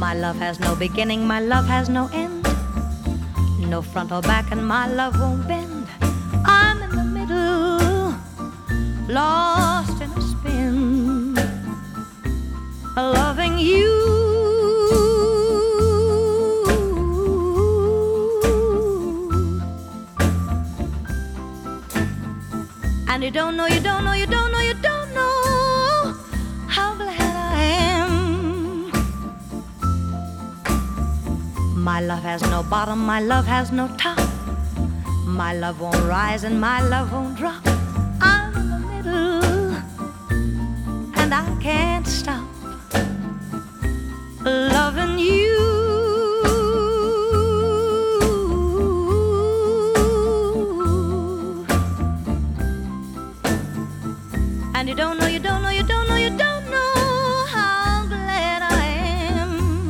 My love has no beginning, my love has no end. No front or back, and my love won't bend. I'm in the middle, lost in a spin, loving you. And you don't know, you don't know, you don't know, you don't know how glad I am. My love has no bottom, my love has no top. My love won't rise and my love won't drop. I'm in the middle and I can't stop loving you. And you don't know, you don't know, you don't know, you don't know how glad I am.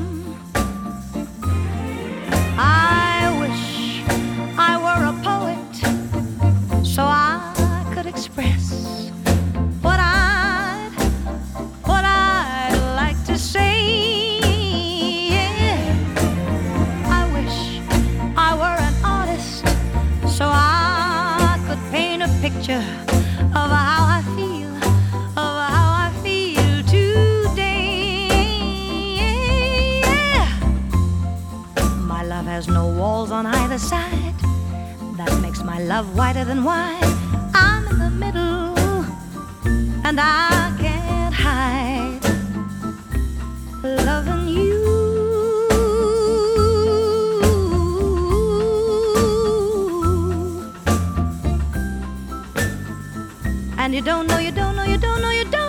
I wish I were a poet so I could express what I'd like to say. Yeah. I wish I were an artist so I could paint a picture of how I feel, of how I feel today. Yeah. My love has no walls on either side. That makes my love whiter than wine. I'm in the middle and I can't hide loving you. And you don't know, you don't know, you don't know, you don't